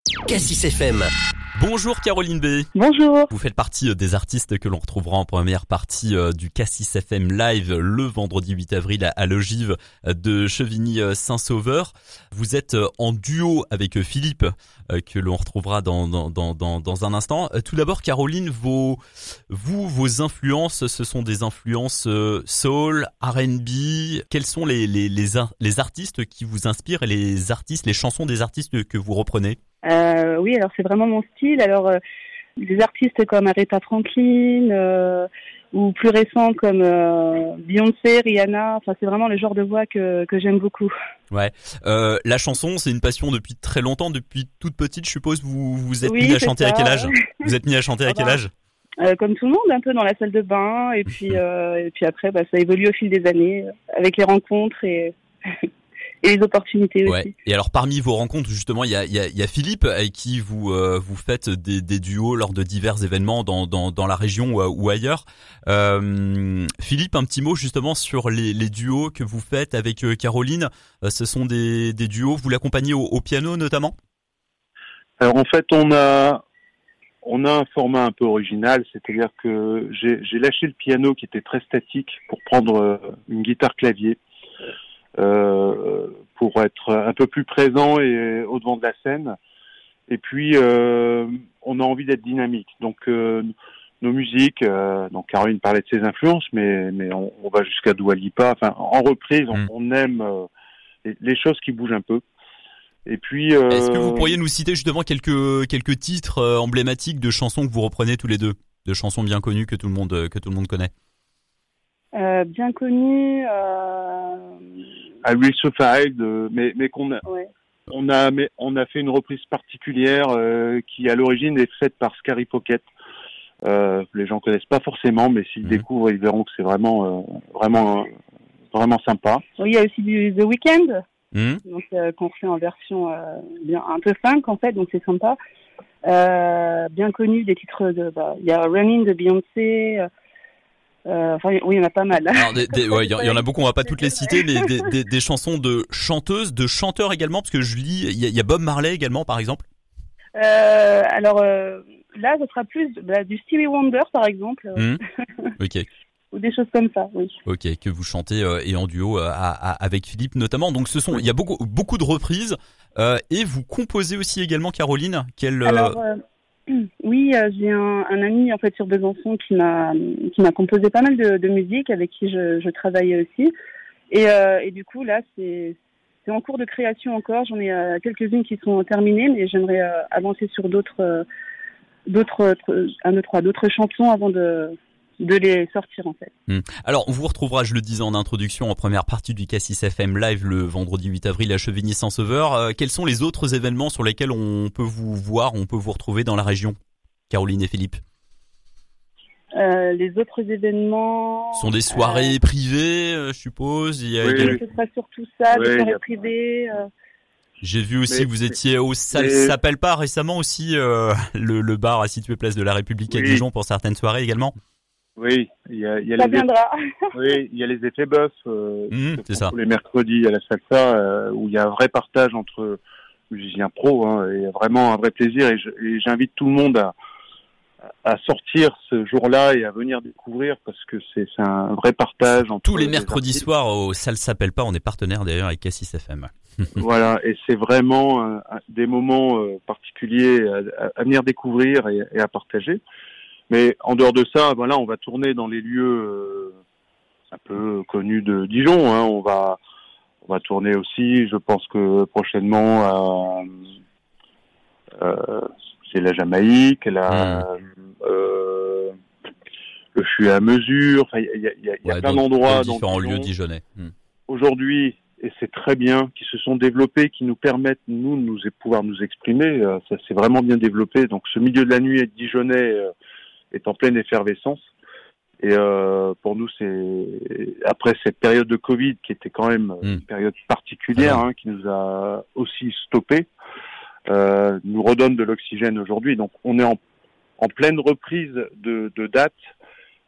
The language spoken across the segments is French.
Cassis FM. Bonjour Caroline B. Bonjour. Vous faites partie des artistes que l'on retrouvera en première partie du Cassis FM Live le vendredi 8 avril à l'ogive de Chevigny-Saint-Sauveur. Vous êtes en duo avec Philippe que l'on retrouvera dans un instant. Tout d'abord Caroline, vos influences, ce sont des influences soul, R&B. Quels sont les artistes qui vous inspirent et les chansons des artistes que vous reprenez? Oui, alors c'est vraiment mon style. Alors des artistes comme Aretha Franklin ou plus récents comme Beyoncé, Rihanna. Enfin, c'est vraiment le genre de voix que j'aime beaucoup. Ouais. La chanson, c'est une passion depuis très longtemps, depuis toute petite, je suppose. Vous êtes mis à chanter ça. à quel âge? Vous êtes mis à chanter à quel âge? Comme tout le monde, un peu dans la salle de bain, et puis après, ça évolue au fil des années avec les rencontres et et les opportunités aussi. Ouais. Et alors parmi vos rencontres, justement, il y a Philippe avec qui vous faites des duos lors de divers événements dans la région ou ailleurs. Philippe, un petit mot justement sur les duos que vous faites avec Caroline. Ce sont des duos. Vous l'accompagnez au piano notamment? Alors en fait, on a un format un peu original, c'est-à-dire que j'ai lâché le piano qui était très statique pour prendre une guitare clavier. Pour être un peu plus présent et au devant de la scène. Et puis, on a envie d'être dynamique. Donc, nos musiques, donc Caroline parlait de ses influences, mais on va jusqu'à Dua Lipa. Enfin, en reprise, on aime les choses qui bougent un peu. Et puis, est-ce que vous pourriez nous citer justement quelques titres emblématiques de chansons que vous reprenez tous les deux, de chansons bien connues que tout le monde connaît? Bien connu. I Will Survive, mais qu'on a, Ouais. on a fait une reprise particulière qui à l'origine est faite par Scary Pocket. Les gens connaissent pas forcément, mais s'ils découvrent, ils verront que c'est vraiment sympa. Oui, il y a aussi du The Weeknd, donc qu'on fait en version bien un peu funk en fait, donc c'est sympa. Bien connu des titres il y a Running de Beyoncé. Oui, il y en a pas mal. Alors, il y en a beaucoup, on va pas toutes les citer, mais des chansons de chanteuses, de chanteurs également, parce que je lis, il y a Bob Marley également, par exemple. Là, ce sera plus du Stevie Wonder, par exemple. Ok. Ou des choses comme ça, oui. Ok, que vous chantez et en duo avec Philippe notamment. Donc il y a beaucoup de reprises et vous composez aussi également, Caroline. Oui, j'ai un ami en fait sur Besançon qui m'a composé pas mal de musique avec qui je travaillais aussi. Et du coup là c'est en cours de création encore. J'en ai quelques-unes qui sont terminées, mais j'aimerais avancer sur d'autres chansons avant de les sortir en fait. Alors on vous retrouvera, je le disais en introduction, en première partie du Cassis FM Live le vendredi 8 avril à Chevigny-Saint-Sauveur. Quels sont les autres événements sur lesquels on peut vous voir, on peut vous retrouver dans la région, Caroline et Philippe? Les autres événements sont des soirées privées, je suppose. Oui, ce sera surtout ça, des soirées privées. J'ai vu aussi que vous étiez au Ça s'appelle pas récemment aussi, le bar situé place de la République à Dijon pour certaines soirées également. Oui, il y a ça viendra. Oui, il y a les effets bœufs, c'est ça. Tous les mercredis à la Salsa, où il y a un vrai partage entre musiciens pros, et vraiment un vrai plaisir. Et j'invite tout le monde à sortir ce jour-là et à venir découvrir, parce que c'est un vrai partage entre tous les mercredis soirs au Ça s'appelle pas. On est partenaire d'ailleurs avec Cassis FM. Voilà, et c'est vraiment des moments particuliers à venir découvrir et à partager. Mais en dehors de ça, on va tourner dans les lieux un peu connus de Dijon. On va tourner aussi, je pense que prochainement, c'est la Jamaïque, le Fût à Mesure. Enfin, il y a plein d'endroits dans différents lieux dijonnais. Aujourd'hui, et c'est très bien, qui se sont développés, qui nous permettent de pouvoir nous exprimer. Ça s'est vraiment bien développé. Donc, ce milieu de la nuit dijonnais est en pleine effervescence. Et pour nous, c'est après cette période de Covid qui était quand même une période particulière, qui nous a aussi stoppé, nous redonne de l'oxygène aujourd'hui. Donc, on est en pleine reprise de dates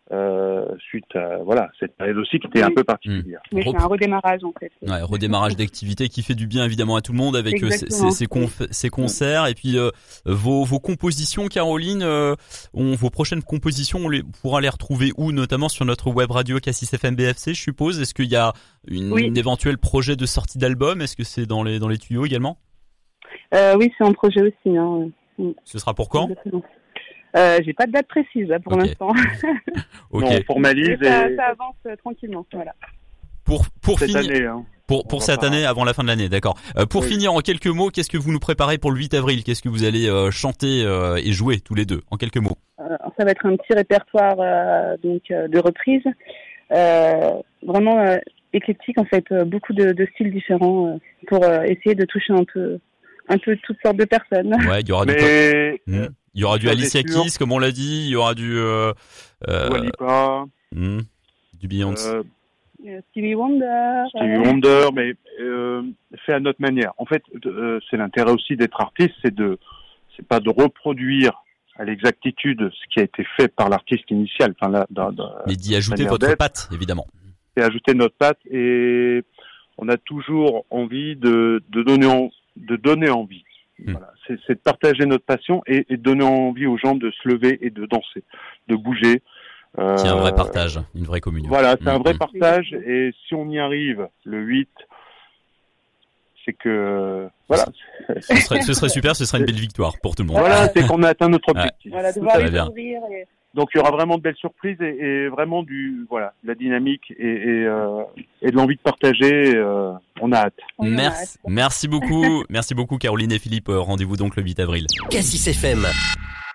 suite à cette période aussi qui était un peu particulière. Mais c'est un redémarrage en fait. Ouais, redémarrage d'activité qui fait du bien évidemment à tout le monde avec ces concerts et puis vos compositions, Caroline, vos prochaines compositions, on pourra les retrouver où, notamment sur notre web radio Cassis FM BFC, je suppose. Est-ce qu'il y a une éventuel projet de sortie d'album? Est-ce que c'est dans les tuyaux également? Oui, c'est en projet aussi. Hein. Ce sera pour quand? J'ai pas de date précise là pour l'instant. Non, on formalise ça avance tranquillement. Voilà. Pour cette finir, année, hein. pour cette année avant la fin de l'année, d'accord. Pour finir en quelques mots, qu'est-ce que vous nous préparez pour le 8 avril? Qu'est-ce que vous allez chanter et jouer tous les deux en quelques mots? Ça va être un petit répertoire de reprises, vraiment éclectique en fait, beaucoup de styles différents pour essayer de toucher un peu toutes sortes de personnes. Ouais, il y aura il y aura du Alicia Keys, comme on l'a dit. Il y aura du Dua Lipa, du Beyoncé, Stevie Wonder, mais fait à notre manière. En fait, c'est l'intérêt aussi d'être artiste, c'est pas de reproduire à l'exactitude ce qui a été fait par l'artiste initial. Mais d'y ajouter votre patte, évidemment. Et ajouter notre patte, et on a toujours envie de donner envie. Voilà, c'est de partager notre passion et de donner envie aux gens de se lever et de danser, de bouger. C'est un vrai partage, une vraie communion. Voilà, c'est un vrai partage, et si on y arrive le 8, c'est que voilà. Ce serait super, ce serait une belle victoire pour tout le monde. Voilà, c'est qu'on a atteint notre objectif. Voilà, de voir les sourires. Donc il y aura vraiment de belles surprises et vraiment de la dynamique et de l'envie de partager. On a hâte. Merci beaucoup, Caroline et Philippe. Rendez-vous donc le 8 avril. Cassis FM.